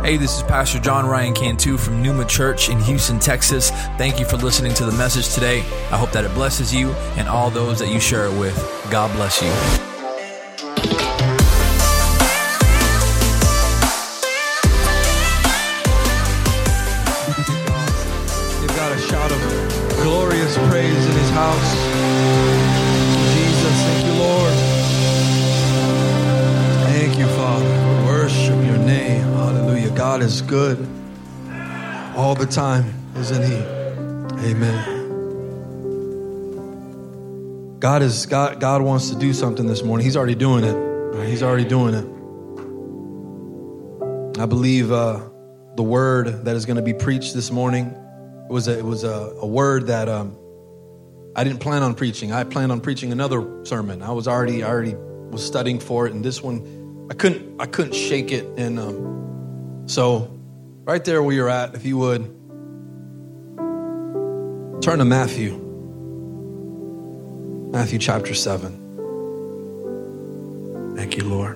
Hey, this is Pastor John Ryan Cantu from Numa Church in Houston, Texas. Thank you for listening to the message today. I hope that it blesses you and all those that you share it with. God bless you. Give God a shout of glorious praise in his house. Jesus, thank you, Lord. Thank you, Father. We worship your name. Hallelujah. God is good all the time, isn't he? Amen. God wants to do something this morning. He's already doing it. Right? He's already doing it. I believe the word that is going to be preached this morning, it was a word that I didn't plan on preaching. I planned on preaching another sermon. I already was studying for it, and this one I couldn't shake it. And so right there where you're at, if you would turn to Matthew chapter 7. Thank you, Lord.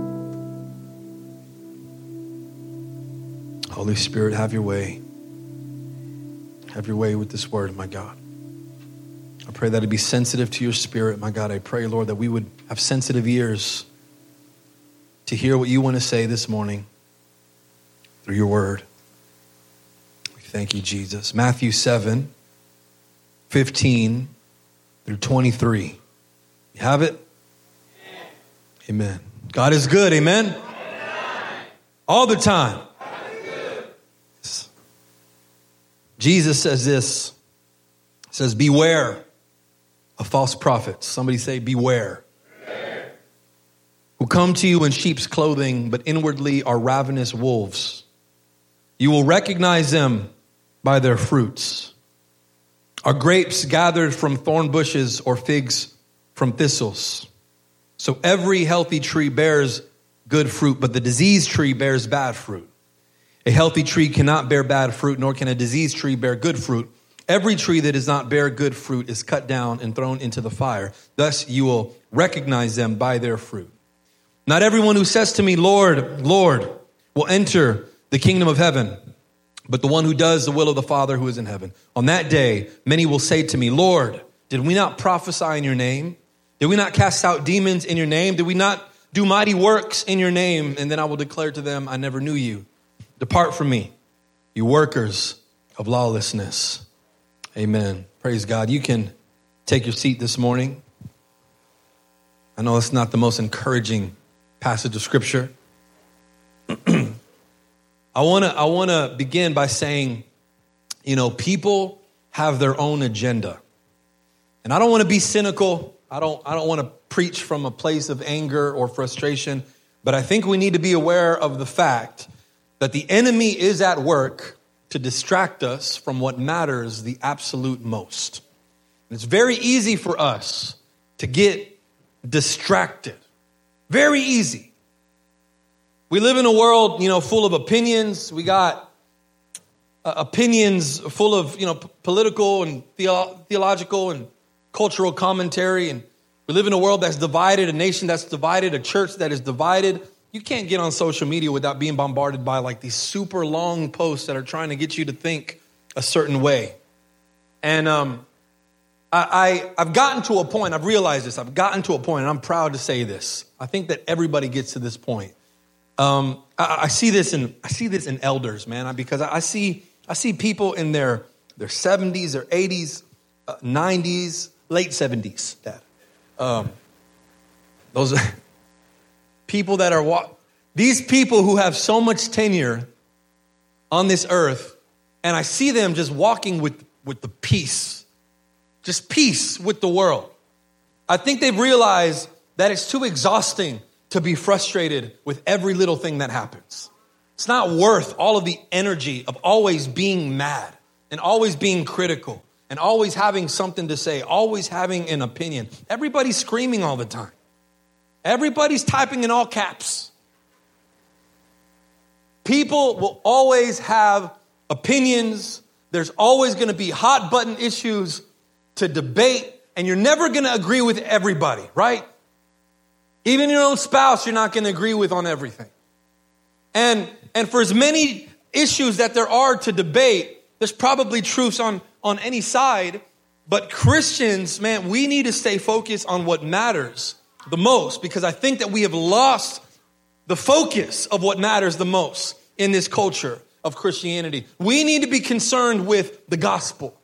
Holy Spirit, have your way. Have your way with this word, my God. I pray that it be sensitive to your spirit, my God. I pray, Lord, that we would have sensitive ears to hear what you want to say this morning through your word. We thank you, Jesus. Matthew 7, 15 through 23. You have it? Amen. God is good, amen? All the time. Jesus says this. He says, beware of false prophets. Somebody say, beware. Who come to you in sheep's clothing, but inwardly are ravenous wolves. You will recognize them by their fruits. Are grapes gathered from thorn bushes or figs from thistles? So every healthy tree bears good fruit, but the diseased tree bears bad fruit. A healthy tree cannot bear bad fruit, nor can a diseased tree bear good fruit. Every tree that does not bear good fruit is cut down and thrown into the fire. Thus you will recognize them by their fruit. Not everyone who says to me, Lord, Lord, will enter the kingdom of heaven, but the one who does the will of the Father who is in heaven. On that day, many will say to me, Lord, did we not prophesy in your name? Did we not cast out demons in your name? Did we not do mighty works in your name? And then I will declare to them, I never knew you. Depart from me, you workers of lawlessness. Amen. Praise God. You can take your seat this morning. I know it's not the most encouraging passage of scripture. I want to begin by saying, people have their own agenda. And I don't want to be cynical. I don't want to preach from a place of anger or frustration, but I think we need to be aware of the fact that the enemy is at work to distract us from what matters the absolute most. And it's very easy for us to get distracted. Very easy. We live in a world, full of opinions. We got opinions full of, political and theological and cultural commentary. And we live in a world that's divided, a nation that's divided, a church that is divided. You can't get on social media without being bombarded by like these super long posts that are trying to get you to think a certain way. And I've gotten to a point, I've realized this, I've gotten to a point, and I'm proud to say this. I think that everybody gets to this point. I see this in elders, man, because I see people in their 70s or 80s, 90s, late 70s, Dad. Those are people that are, these people who have so much tenure on this earth, and I see them just walking with the peace, just peace with the world. I think they've realized that it's too exhausting to be frustrated with every little thing that happens. It's not worth all of the energy of always being mad and always being critical and always having something to say, always having an opinion. Everybody's screaming all the time. Everybody's typing in all caps. People will always have opinions. There's always going to be hot button issues to debate, and you're never going to agree with everybody, right? Even your own spouse, you're not going to agree with on everything. And for as many issues that there are to debate, there's probably truths on any side. But Christians, man, we need to stay focused on what matters the most, because I think that we have lost the focus of what matters the most in this culture of Christianity. We need to be concerned with the gospel.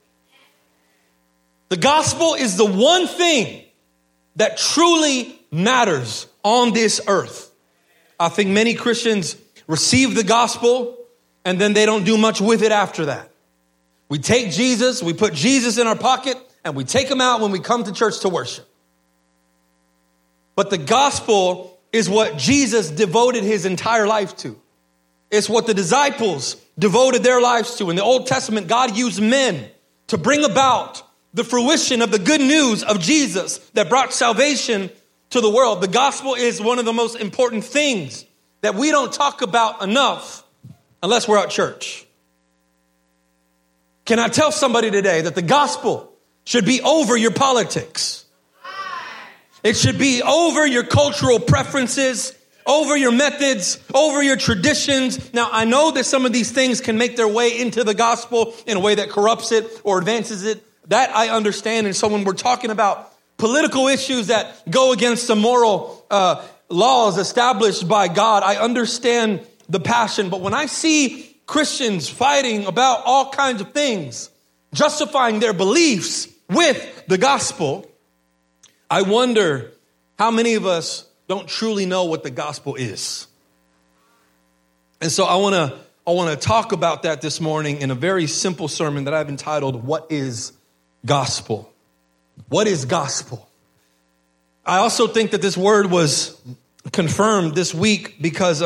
The gospel is the one thing that truly matters on this earth. I think many Christians receive the gospel and then they don't do much with it after that. We take Jesus, we put Jesus in our pocket, and we take him out when we come to church to worship. But the gospel is what Jesus devoted his entire life to. It's what the disciples devoted their lives to. In the Old Testament, God used men to bring about the fruition of the good news of Jesus that brought salvation to the world. The gospel is one of the most important things that we don't talk about enough unless we're at church. Can I tell somebody today that the gospel should be over your politics? It should be over your cultural preferences, over your methods, over your traditions. Now, I know that some of these things can make their way into the gospel in a way that corrupts it or advances it. That I understand. And so when we're talking about political issues that go against the moral laws established by God, I understand the passion. But when I see Christians fighting about all kinds of things, justifying their beliefs with the gospel, I wonder how many of us don't truly know what the gospel is. And so I want to talk about that this morning in a very simple sermon that I've entitled, What is Gospel? What is gospel? I also think that this word was confirmed this week because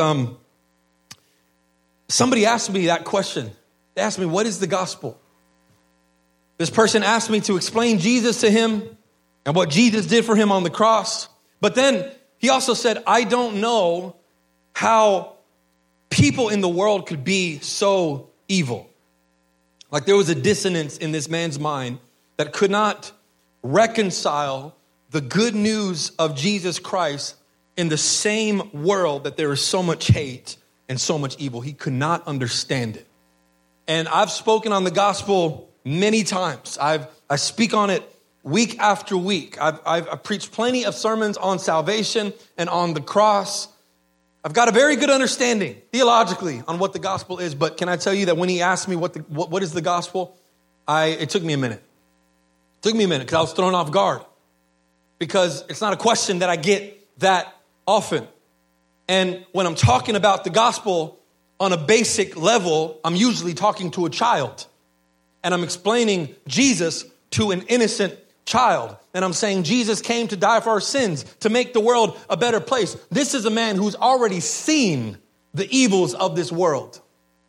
somebody asked me that question. They asked me, what is the gospel? This person asked me to explain Jesus to him and what Jesus did for him on the cross. But then he also said, I don't know how people in the world could be so evil. Like there was a dissonance in this man's mind that could not reconcile the good news of Jesus Christ in the same world that there is so much hate and so much evil. He could not understand it. And I've spoken on the gospel many times. I speak on it week after week. I've preached plenty of sermons on salvation and on the cross. I've got a very good understanding theologically on what the gospel is. But can I tell you that when he asked me what is the gospel, it took me a minute. It took me a minute because I was thrown off guard. Because it's not a question that I get that often. And when I'm talking about the gospel on a basic level, I'm usually talking to a child. And I'm explaining Jesus to an innocent child. And I'm saying Jesus came to die for our sins, to make the world a better place. This is a man who's already seen the evils of this world.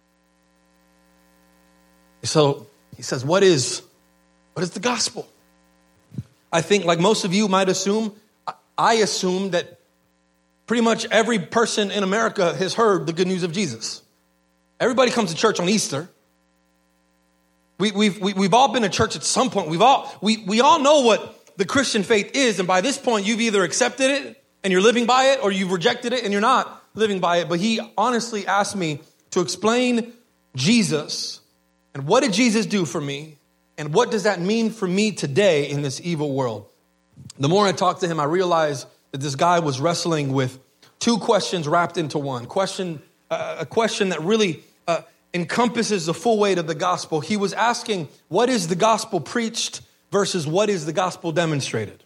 So he says, what is the gospel? I think like most of you might assume, I assume that pretty much every person in America has heard the good news of Jesus. Everybody comes to church on Easter. We've all been to church at some point. We all know what the Christian faith is. And by this point, you've either accepted it and you're living by it, or you've rejected it and you're not living by it. But he honestly asked me to explain Jesus and what did Jesus do for me? And what does that mean for me today in this evil world? The more I talked to him, I realized that this guy was wrestling with two questions wrapped into one. A question that really encompasses the full weight of the gospel. He was asking, what is the gospel preached versus what is the gospel demonstrated?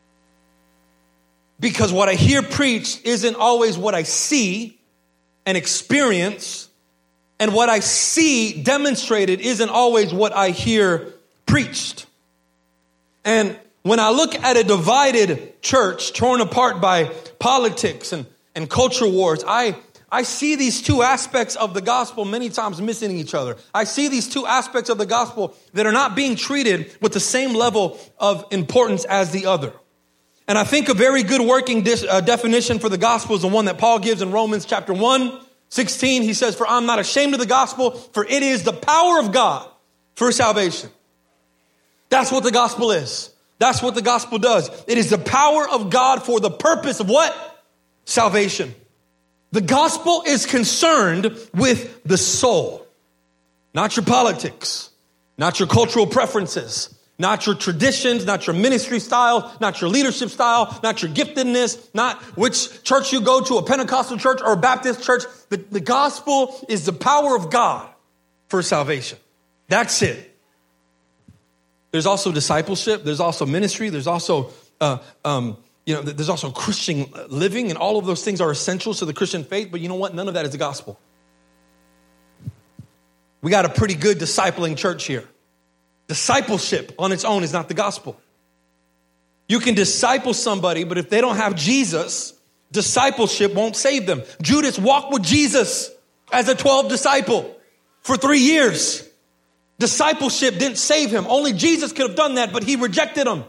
Because what I hear preached isn't always what I see and experience, and what I see demonstrated isn't always what I hear preached. And when I look at a divided church torn apart by politics and culture wars, I see these two aspects of the gospel many times missing each other. I see these two aspects of the gospel that are not being treated with the same level of importance as the other. And I think a very good working definition for the gospel is the one that Paul gives in Romans chapter 1:16. He says, for I'm not ashamed of the gospel, for it is the power of God for salvation. That's what the gospel is. That's what the gospel does. It is the power of God for the purpose of what? Salvation. The gospel is concerned with the soul, not your politics, not your cultural preferences, not your traditions, not your ministry style, not your leadership style, not your giftedness, not which church you go to, a Pentecostal church or a Baptist church. The gospel is the power of God for salvation. That's it. There's also discipleship. There's also ministry. There's also, there's also Christian living, and all of those things are essentials to the Christian faith. But you know what? None of that is the gospel. We got a pretty good discipling church here. Discipleship on its own is not the gospel. You can disciple somebody, but if they don't have Jesus, discipleship won't save them. Judas walked with Jesus as a 12 disciple for 3 years. Discipleship didn't save him. Only Jesus could have done that, but he rejected him.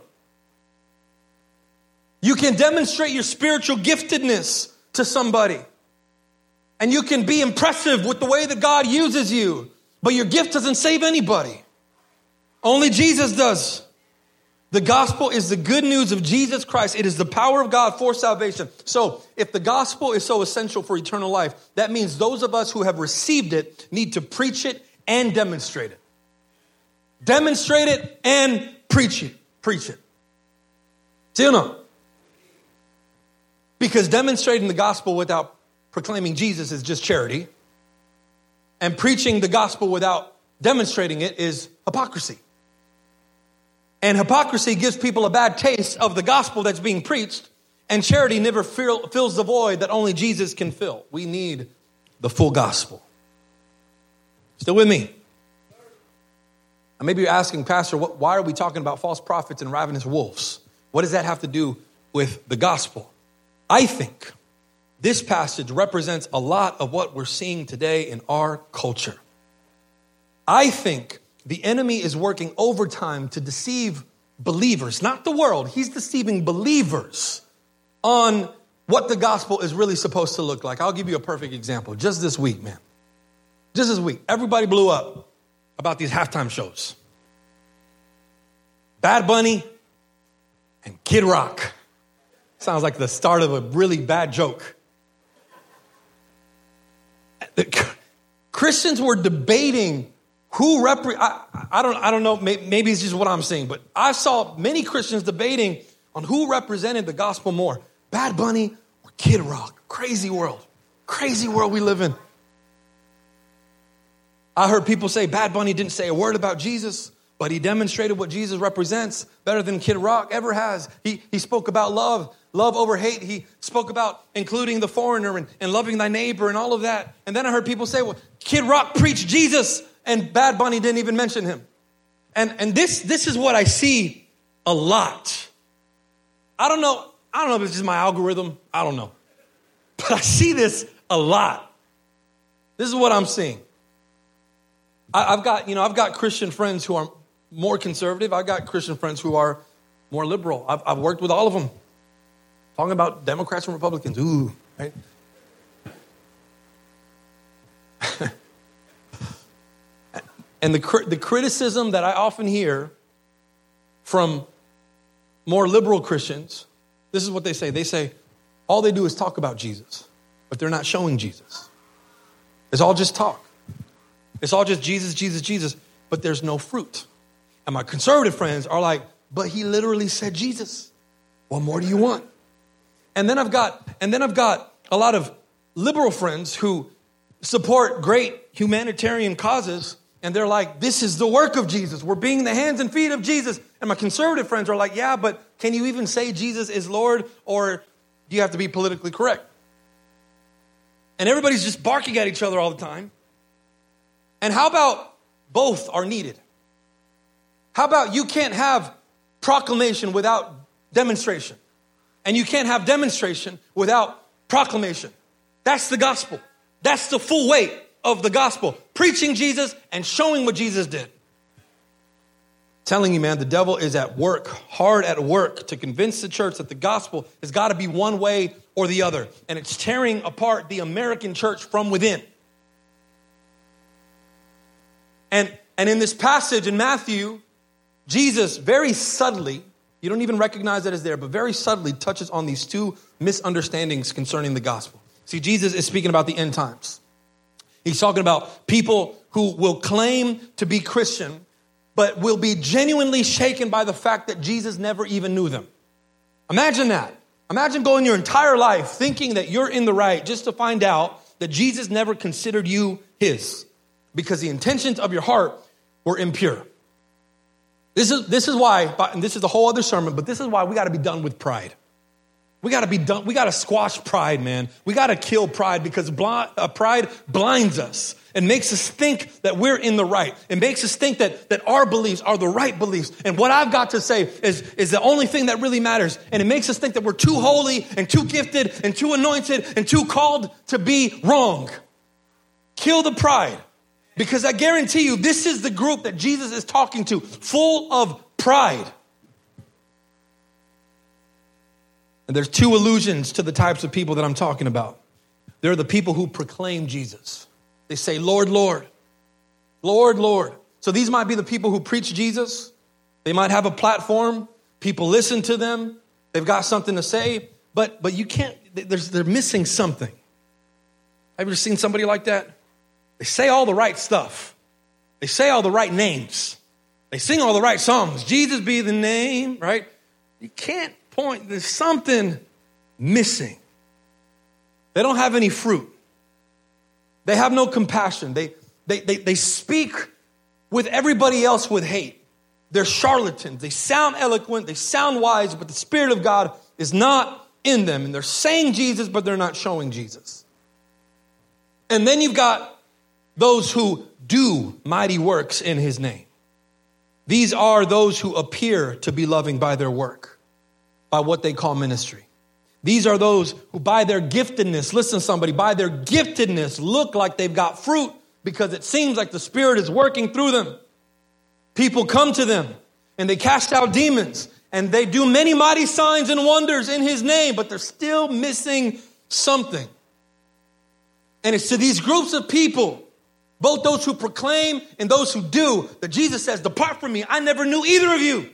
You can demonstrate your spiritual giftedness to somebody. And you can be impressive with the way that God uses you. But your gift doesn't save anybody. Only Jesus does. The gospel is the good news of Jesus Christ. It is the power of God for salvation. So if the gospel is so essential for eternal life, that means those of us who have received it need to preach it and demonstrate it. Demonstrate it and preach it. Preach it. See or no? Because demonstrating the gospel without proclaiming Jesus is just charity. And preaching the gospel without demonstrating it is hypocrisy. And hypocrisy gives people a bad taste of the gospel that's being preached. And charity never fills the void that only Jesus can fill. We need the full gospel. Still with me? And maybe you're asking, Pastor, why are we talking about false prophets and ravenous wolves? What does that have to do with the gospel? I think this passage represents a lot of what we're seeing today in our culture. I think the enemy is working overtime to deceive believers, not the world. He's deceiving believers on what the gospel is really supposed to look like. I'll give you a perfect example. Just this week, man. Just this week, everybody blew up about these halftime shows. Bad Bunny and Kid Rock. Sounds like the start of a really bad joke. Christians were debating who I don't know, maybe it's just what I'm seeing, but I saw many Christians debating on who represented the gospel more, Bad Bunny or Kid Rock. Crazy world we live in. I heard people say Bad Bunny didn't say a word about Jesus, but he demonstrated what Jesus represents better than Kid Rock ever has. He spoke about love over hate. He spoke about including the foreigner and loving thy neighbor and all of that. And then I heard people say, well, Kid Rock preached Jesus and Bad Bunny didn't even mention him. And this is what I see a lot. I don't know if it's just my algorithm. I don't know. But I see this a lot. This is what I'm seeing. I've got Christian friends who are more conservative. I've got Christian friends who are more liberal. I've worked with all of them. Talking about Democrats and Republicans. Ooh, right? And the criticism that I often hear from more liberal Christians, this is what they say. They say, all they do is talk about Jesus, but they're not showing Jesus. It's all just talk. It's all just Jesus, Jesus, Jesus, but there's no fruit. And my conservative friends are like, but he literally said Jesus. What more do you want? And then I've got a lot of liberal friends who support great humanitarian causes, and they're like, this is the work of Jesus. We're being the hands and feet of Jesus. And my conservative friends are like, yeah, but can you even say Jesus is Lord, or do you have to be politically correct? And everybody's just barking at each other all the time. And how about both are needed? How about you can't have proclamation without demonstration? And you can't have demonstration without proclamation. That's the gospel. That's the full weight of the gospel. Preaching Jesus and showing what Jesus did. Telling you, man, the devil is at work, hard at work to convince the church that the gospel has got to be one way or the other. And it's tearing apart the American church from within. And in this passage in Matthew, Jesus very subtly, you don't even recognize that it's there, but very subtly touches on these two misunderstandings concerning the gospel. See, Jesus is speaking about the end times. He's talking about people who will claim to be Christian, but will be genuinely shaken by the fact that Jesus never even knew them. Imagine that. Imagine going your entire life thinking that you're in the right just to find out that Jesus never considered you his because the intentions of your heart were impure. This is why, and this is a whole other sermon, but this is why we got to be done with pride. We got to be done. We got to squash pride, man. We got to kill pride because pride blinds us and makes us think that we're in the right. It makes us think that our beliefs are the right beliefs. And what I've got to say is the only thing that really matters. And it makes us think that we're too holy and too gifted and too anointed and too called to be wrong. Kill the pride. Because I guarantee you, this is the group that Jesus is talking to, full of pride. And there's two allusions to the types of people that I'm talking about. They're the people who proclaim Jesus. They say, Lord, Lord, Lord, Lord. So these might be the people who preach Jesus. They might have a platform. People listen to them. They've got something to say, but you can't, they're missing something. Have you ever seen somebody like that? They say all the right stuff. They say all the right names. They sing all the right songs. Jesus be the name, right? You can't point. There's something missing. They don't have any fruit. They have no compassion. They speak with everybody else with hate. They're charlatans. They sound eloquent. They sound wise, but the Spirit of God is not in them. And they're saying Jesus, but they're not showing Jesus. And then you've got those who do mighty works in his name. These are those who appear to be loving by their work, by what they call ministry. These are those who by their giftedness, listen somebody, by their giftedness look like they've got fruit because it seems like the Spirit is working through them. People come to them and they cast out demons and they do many mighty signs and wonders in his name, but they're still missing something. And it's to these groups of people, both those who proclaim and those who do, that Jesus says, depart from me, I never knew either of you.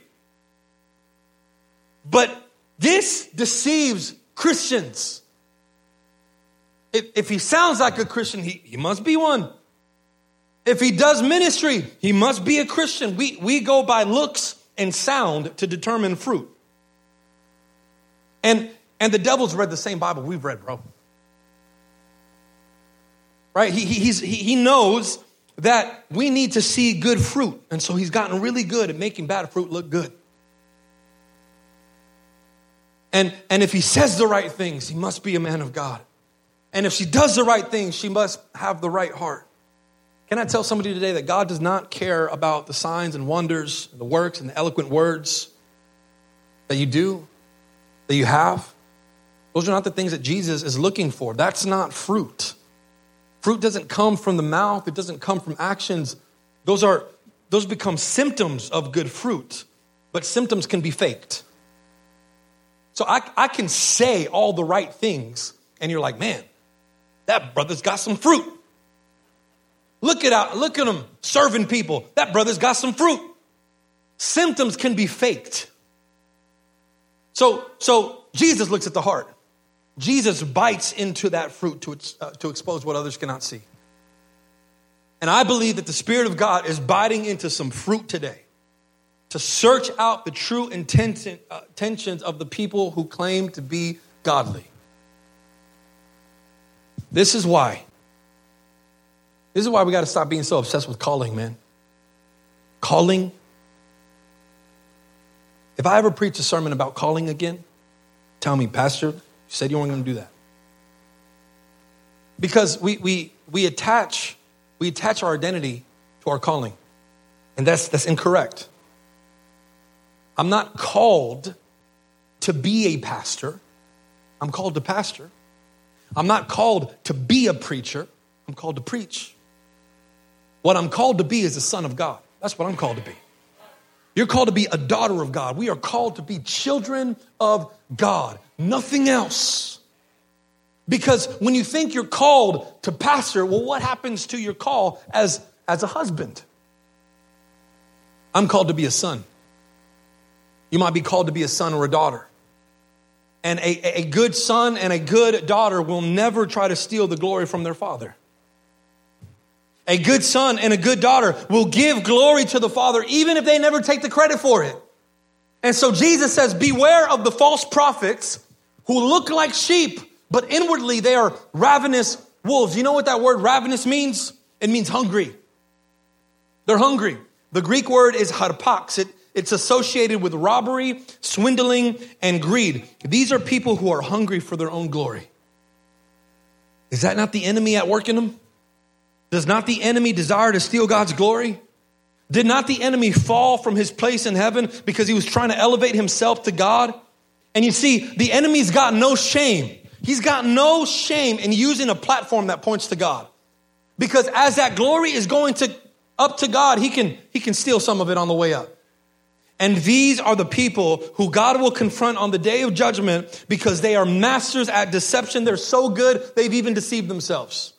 But this deceives Christians. If he sounds like a Christian, he must be one. If he does ministry, he must be a Christian. We go by looks and sound to determine fruit. And the devil's read the same Bible we've read, bro. Right? He knows that we need to see good fruit. And so he's gotten really good at making bad fruit look good. And if he says the right things, he must be a man of God. And if she does the right things, she must have the right heart. Can I tell somebody today that God does not care about the signs and wonders, and the works and the eloquent words that you do, that you have? Those are not the things that Jesus is looking for. That's not fruit. Fruit doesn't come from the mouth. It doesn't come from actions. Those become symptoms of good fruit, but symptoms can be faked. So I can say all the right things, and you're like, man, that brother's got some fruit. Look at him serving people. That brother's got some fruit. Symptoms can be faked. So Jesus looks at the heart. Jesus bites into that fruit to expose what others cannot see. And I believe that the Spirit of God is biting into some fruit today to search out the true intentions of the people who claim to be godly. This is why we got to stop being so obsessed with calling, man. Calling. If I ever preach a sermon about calling again, tell me, Pastor, you said you weren't going to do that. Because we attach our identity to our calling. And that's incorrect. I'm not called to be a pastor. I'm called to pastor. I'm not called to be a preacher. I'm called to preach. What I'm called to be is a son of God. That's what I'm called to be. You're called to be a daughter of God. We are called to be children of God. Nothing else. Because when you think you're called to pastor, well, what happens to your call as a husband? I'm called to be a son. You might be called to be a son or a daughter. And a good son and a good daughter will never try to steal the glory from their father. A good son and a good daughter will give glory to the Father even if they never take the credit for it. And so Jesus says, beware of the false prophets who look like sheep, but inwardly they are ravenous wolves. You know what that word ravenous means? It means hungry. They're hungry. The Greek word is harpax. It's associated with robbery, swindling, and greed. These are people who are hungry for their own glory. Is that not the enemy at work in them? Does not the enemy desire to steal God's glory? Did not the enemy fall from his place in heaven because he was trying to elevate himself to God? And you see, the enemy's got no shame. He's got no shame in using a platform that points to God. Because as that glory is going up to God, he can steal some of it on the way up. And these are the people who God will confront on the day of judgment because they are masters at deception. They're so good, they've even deceived themselves.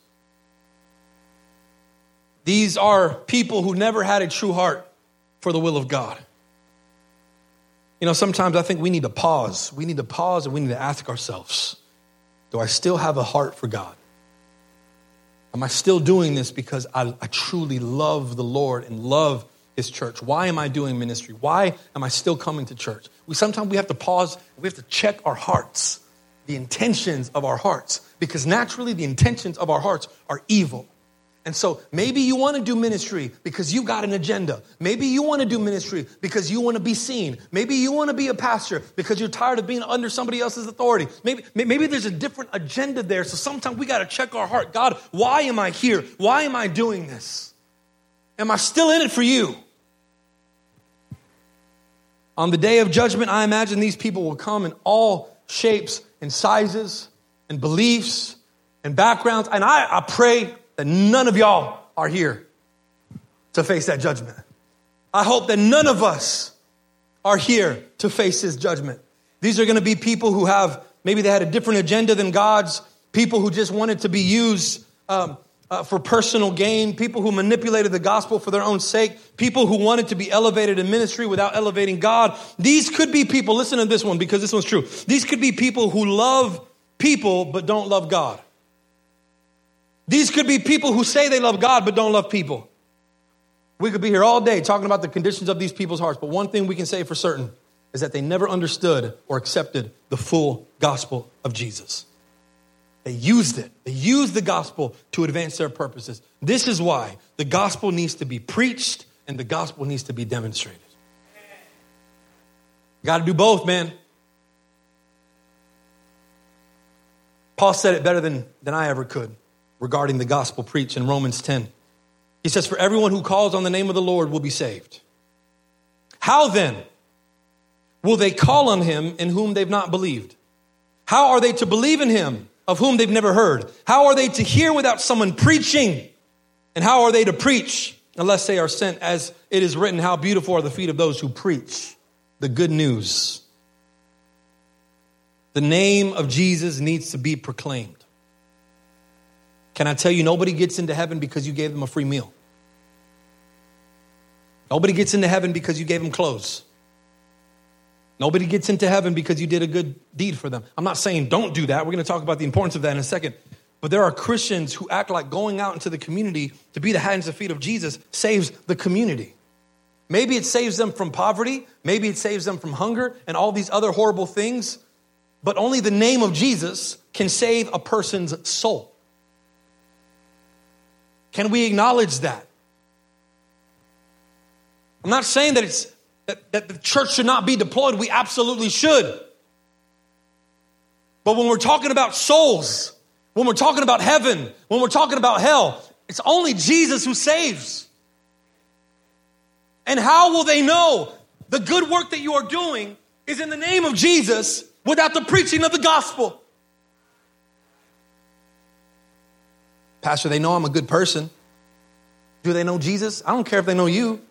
These are people who never had a true heart for the will of God. You know, sometimes I think we need to pause. We need to pause and we need to ask ourselves, do I still have a heart for God? Am I still doing this because I truly love the Lord and love His church? Why am I doing ministry? Why am I still coming to church? Sometimes we have to pause. We have to check our hearts, the intentions of our hearts, because naturally the intentions of our hearts are evil. And so maybe you want to do ministry because you got an agenda. Maybe you want to do ministry because you want to be seen. Maybe you want to be a pastor because you're tired of being under somebody else's authority. Maybe there's a different agenda there. So sometimes we got to check our heart. God, why am I here? Why am I doing this? Am I still in it for you? On the day of judgment, I imagine these people will come in all shapes and sizes and beliefs and backgrounds. And I pray that none of y'all are here to face that judgment. I hope that none of us are here to face His judgment. These are going to be people who maybe they had a different agenda than God's, people who just wanted to be used for personal gain, people who manipulated the gospel for their own sake, people who wanted to be elevated in ministry without elevating God. These could be people, listen to this one because this one's true. These could be people who love people but don't love God. These could be people who say they love God but don't love people. We could be here all day talking about the conditions of these people's hearts, but one thing we can say for certain is that they never understood or accepted the full gospel of Jesus. They used it. They used the gospel to advance their purposes. This is why the gospel needs to be preached and the gospel needs to be demonstrated. You got to do both, man. Paul said it better than I ever could regarding the gospel preached in Romans 10. He says, for everyone who calls on the name of the Lord will be saved. How then will they call on Him in whom they've not believed? How are they to believe in Him of whom they've never heard? How are they to hear without someone preaching? And how are they to preach unless they are sent? As it is written, how beautiful are the feet of those who preach the good news. The name of Jesus needs to be proclaimed. Can I tell you, nobody gets into heaven because you gave them a free meal. Nobody gets into heaven because you gave them clothes. Nobody gets into heaven because you did a good deed for them. I'm not saying don't do that. We're going to talk about the importance of that in a second. But there are Christians who act like going out into the community to be the hands and feet of Jesus saves the community. Maybe it saves them from poverty. Maybe it saves them from hunger and all these other horrible things. But only the name of Jesus can save a person's soul. Can we acknowledge that? I'm not saying that that the church should not be deployed. We absolutely should. But when we're talking about souls, when we're talking about heaven, when we're talking about hell, it's only Jesus who saves. And how will they know the good work that you are doing is in the name of Jesus without the preaching of the gospel? Pastor, they know I'm a good person. Do they know Jesus? I don't care if they know you.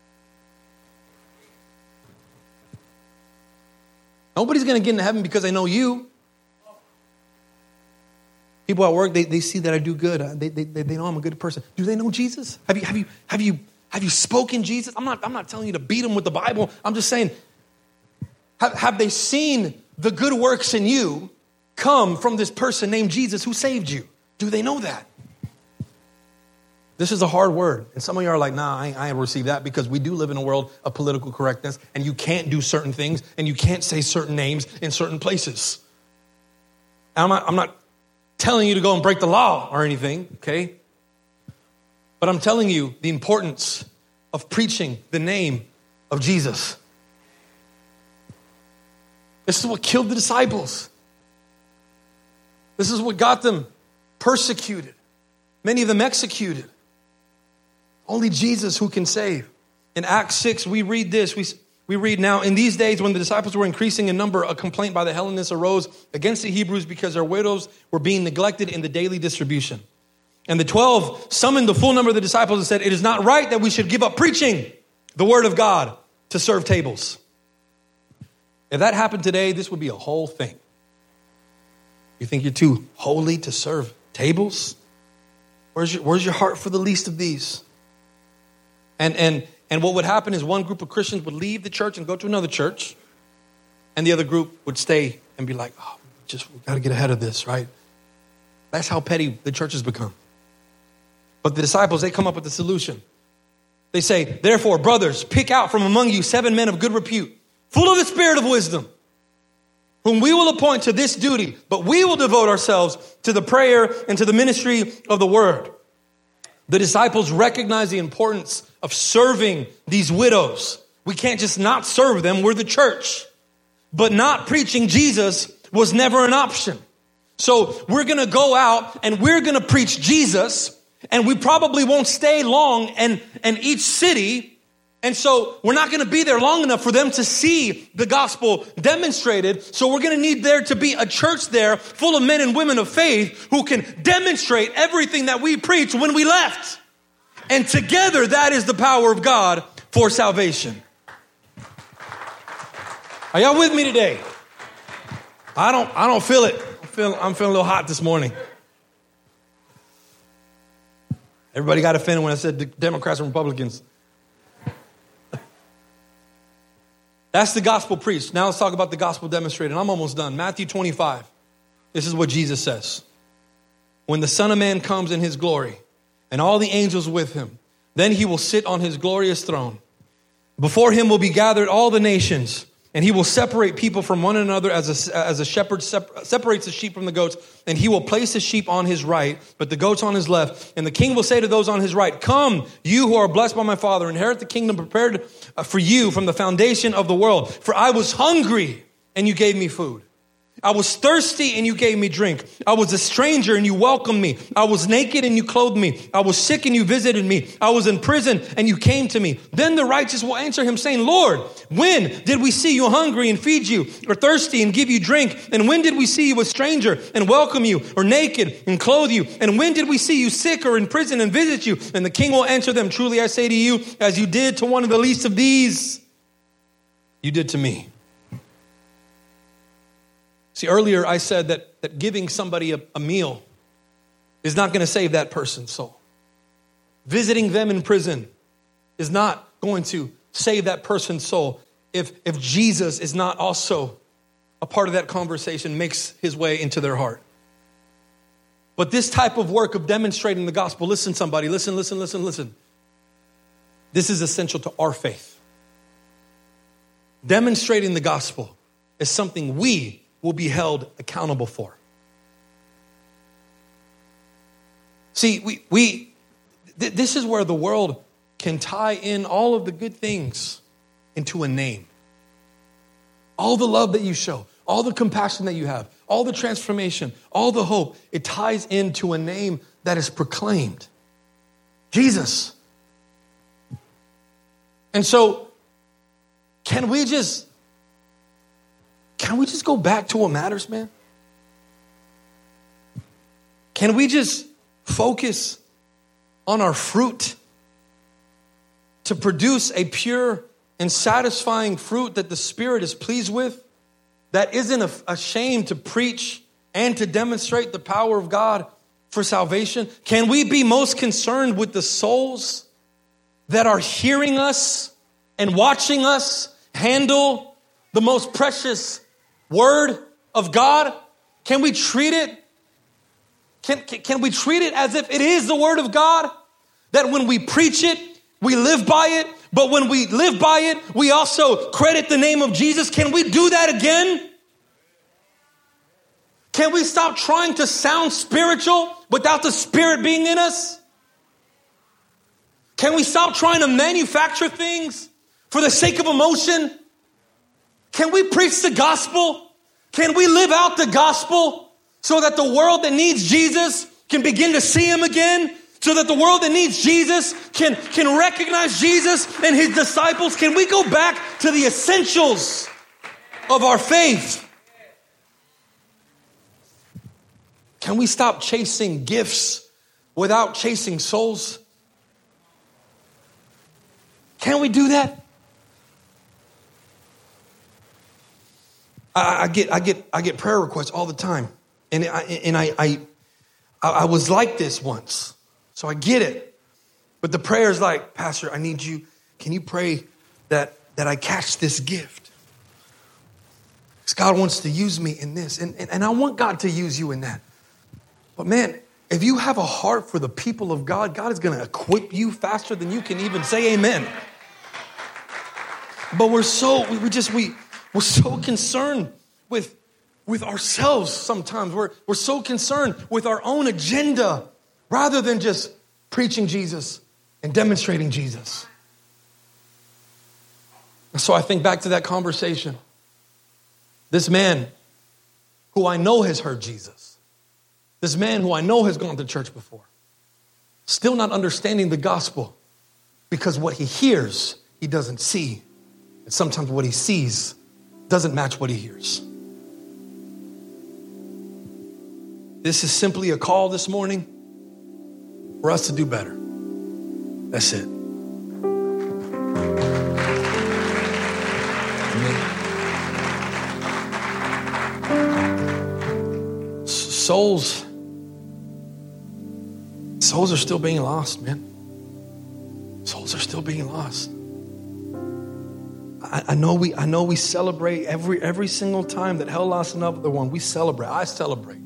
Nobody's going to get into heaven because they know you. People at work, they see that I do good. They know I'm a good person. Do they know Jesus? Have you spoken Jesus? I'm not telling you to beat them with the Bible. I'm just saying, have they seen the good works in you come from this person named Jesus who saved you. Do they know that? This is a hard word. And some of you are like, nah, I ain't received that, because we do live in a world of political correctness, and you can't do certain things, and you can't say certain names in certain places. I'm not telling you to go and break the law or anything, okay? But I'm telling you the importance of preaching the name of Jesus. This is what killed the disciples. This is what got them persecuted. Many of them executed. Only Jesus who can save. In Acts 6, we read this. We read, now, in these days when the disciples were increasing in number, a complaint by the Hellenists arose against the Hebrews because their widows were being neglected in the daily distribution. And the 12 summoned the full number of the disciples and said, it is not right that we should give up preaching the word of God to serve tables. If that happened today, this would be a whole thing. You think you're too holy to serve tables? Where's your heart for the least of these? And what would happen is one group of Christians would leave the church and go to another church, and the other group would stay and be like, oh, we got to get ahead of this, right? That's how petty the church has become. But the disciples, they come up with a solution. They say, therefore, brothers, pick out from among you 7 men of good repute, full of the spirit of wisdom, whom we will appoint to this duty, but we will devote ourselves to the prayer and to the ministry of the word. The disciples recognize the importance of serving these widows. We can't just not serve them. We're the church. But not preaching Jesus was never an option. So we're going to go out and we're going to preach Jesus, and we probably won't stay long in each city. And so we're not going to be there long enough for them to see the gospel demonstrated. So we're going to need there to be a church there full of men and women of faith who can demonstrate everything that we preach when we left. And together, that is the power of God for salvation. Are y'all with me today? I don't feel it. I'm feeling a little hot this morning. Everybody got offended when I said Democrats and Republicans. That's the gospel preached. Now let's talk about the gospel demonstrated. I'm almost done. Matthew 25. This is what Jesus says. When the Son of Man comes in his glory and all the angels with him, then he will sit on his glorious throne. Before him will be gathered all the nations, and he will separate people from one another as a shepherd separates the sheep from the goats. And he will place the sheep on his right, but the goats on his left. And the king will say to those on his right, come, you who are blessed by my Father, inherit the kingdom prepared for you from the foundation of the world. For I was hungry, and you gave me food. I was thirsty and you gave me drink. I was a stranger and you welcomed me. I was naked and you clothed me. I was sick and you visited me. I was in prison and you came to me. Then the righteous will answer him saying, Lord, when did we see you hungry and feed you, or thirsty and give you drink? And when did we see you a stranger and welcome you, or naked and clothe you? And when did we see you sick or in prison and visit you? And the king will answer them, truly I say to you, as you did to one of the least of these, you did to me. See, earlier I said that giving somebody a meal is not going to save that person's soul. Visiting them in prison is not going to save that person's soul if Jesus is not also a part of that conversation, makes his way into their heart. But this type of work of demonstrating the gospel, listen somebody, listen. This is essential to our faith. Demonstrating the gospel is something we will be held accountable for. See, this is where the world can tie in all of the good things into a name. All the love that you show, all the compassion that you have, all the transformation, all the hope, it ties into a name that is proclaimed. Jesus. And so, can we just go back to what matters, man? Can we just focus on our fruit to produce a pure and satisfying fruit that the Spirit is pleased with, that isn't ashamed to preach and to demonstrate the power of God for salvation? Can we be most concerned with the souls that are hearing us and watching us handle the most precious word of God? Can we treat it? Can we treat it as if it is the word of God? That when we preach it, we live by it. But when we live by it, we also credit the name of Jesus. Can we do that again? Can we stop trying to sound spiritual without the Spirit being in us? Can we stop trying to manufacture things for the sake of emotion? Can we preach the gospel? Can we live out the gospel so that the world that needs Jesus can begin to see him again? So that the world that needs Jesus can recognize Jesus and his disciples? Can we go back to the essentials of our faith? Can we stop chasing gifts without chasing souls? Can we do that? I get prayer requests all the time, and I was like this once, so I get it. But the prayer is like, Pastor, I need you. Can you pray that I catch this gift? Because God wants to use me in this, and I want God to use you in that. But man, if you have a heart for the people of God, God is going to equip you faster than you can even say amen. But we're so concerned with ourselves sometimes. We're so concerned with our own agenda rather than just preaching Jesus and demonstrating Jesus. And so I think back to that conversation. This man who I know has heard Jesus. This man who I know has gone to church before, still not understanding the gospel because what he hears, he doesn't see. And sometimes what he sees doesn't match what he hears. This is simply a call this morning for us to do better. That's it. Souls are still being lost, man. Souls are still being lost. I know we celebrate every single time that hell lost another one. We celebrate. I celebrate.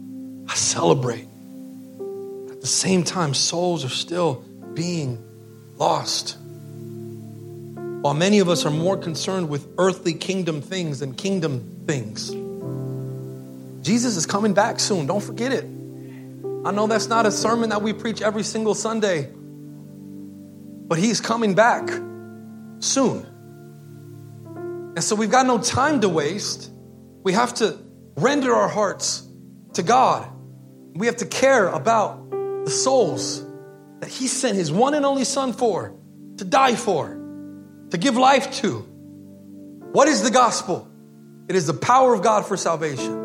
At the same time, souls are still being lost. While many of us are more concerned with earthly kingdom things than kingdom things. Jesus is coming back soon. Don't forget it. I know that's not a sermon that we preach every single Sunday, but he's coming back soon. And so we've got no time to waste. We have to render our hearts to God. We have to care about the souls that he sent his one and only son for, to die for, to give life to. What is the gospel? It is the power of God for salvation.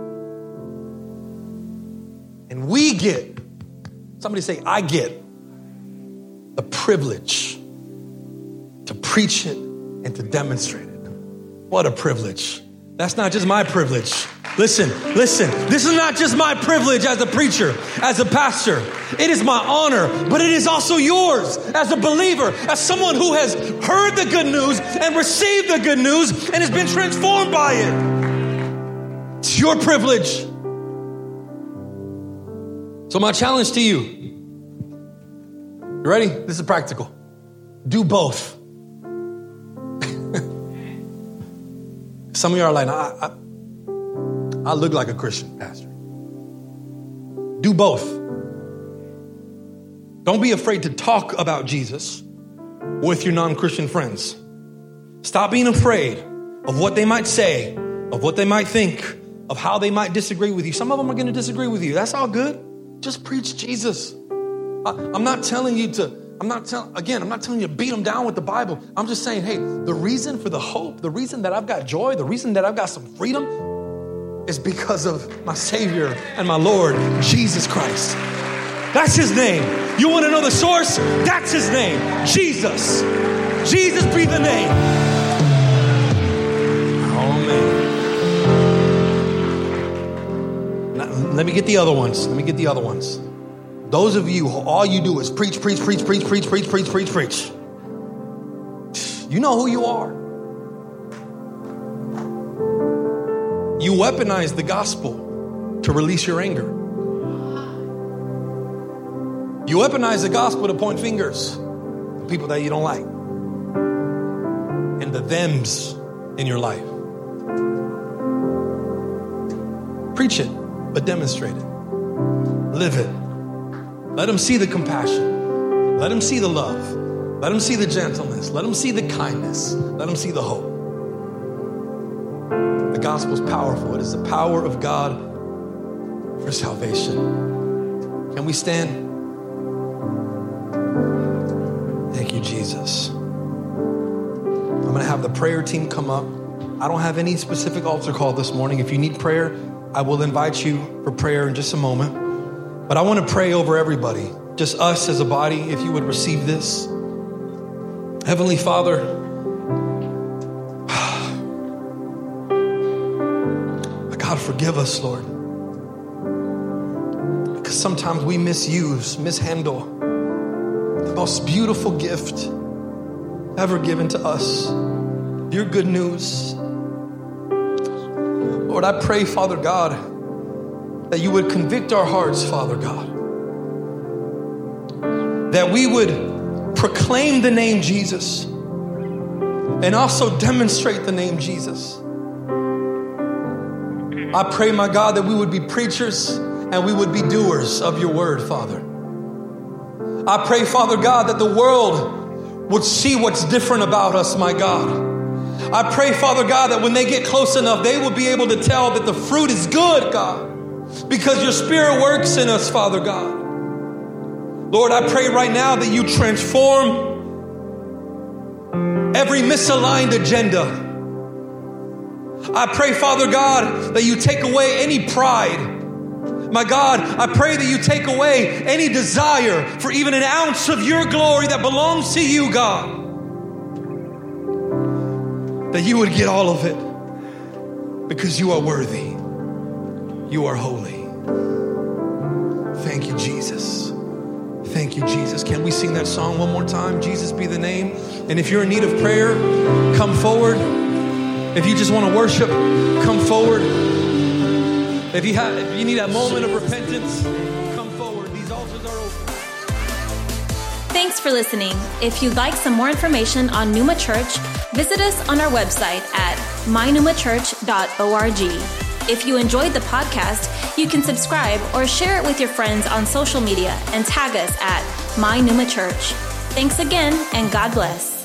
And we get, somebody say, I get the privilege to preach it and to demonstrate it. What a privilege. That's not just my privilege. Listen, this is not just my privilege as a preacher, as a pastor. It is my honor, but it is also yours as a believer, as someone who has heard the good news and received the good news and has been transformed by it. It's your privilege. So my challenge to you, you ready? This is practical. Do both. Some of you are like, I look like a Christian, Pastor. Do both. Don't be afraid to talk about Jesus with your non-Christian friends. Stop being afraid of what they might say, of what they might think, of how they might disagree with you. Some of them are going to disagree with you. That's all good. Just preach Jesus. I'm not telling you to beat them down with the Bible. I'm just saying, hey, the reason for the hope, the reason that I've got joy, the reason that I've got some freedom is because of my Savior and my Lord, Jesus Christ. That's his name. You want to know the source? That's his name, Jesus. Jesus be the name. Oh, man. Now, let me get the other ones. Those of you, all you do is preach. You know who you are. You weaponize the gospel to release your anger. You weaponize the gospel to point fingers at people that you don't like and the thems in your life. Preach it, but demonstrate it. Live it. Let them see the compassion. Let them see the love. Let them see the gentleness. Let them see the kindness. Let them see the hope. The gospel is powerful. It is the power of God for salvation. Can we stand? Thank you, Jesus. I'm going to have the prayer team come up. I don't have any specific altar call this morning. If you need prayer, I will invite you for prayer in just a moment. But I want to pray over everybody, just us as a body, if you would receive this. Heavenly Father, God, forgive us, Lord. Because sometimes we mishandle the most beautiful gift ever given to us, your good news. Lord, I pray, Father God, that you would convict our hearts, Father God, that we would proclaim the name Jesus and also demonstrate the name Jesus. I pray, my God, that we would be preachers and we would be doers of your word, Father. I pray, Father God, that the world would see what's different about us, my God. I pray, Father God, that when they get close enough, they will be able to tell that the fruit is good, God, because your Spirit works in us, Father God. Lord, I pray right now that you transform every misaligned agenda. I pray, Father God, that you take away any pride. My God, I pray that you take away any desire for even an ounce of your glory that belongs to you, God. That you would get all of it because you are worthy. You are holy. Thank you, Jesus. Thank you, Jesus. Can we sing that song one more time? Jesus be the name. And if you're in need of prayer, come forward. If you just want to worship, come forward. If you need that moment of repentance, come forward. These altars are open. Thanks for listening. If you'd like some more information on Pneuma Church, visit us on our website at mypneumachurch.org. If you enjoyed the podcast, you can subscribe or share it with your friends on social media and tag us at My Pneuma Church. Thanks again, and God bless.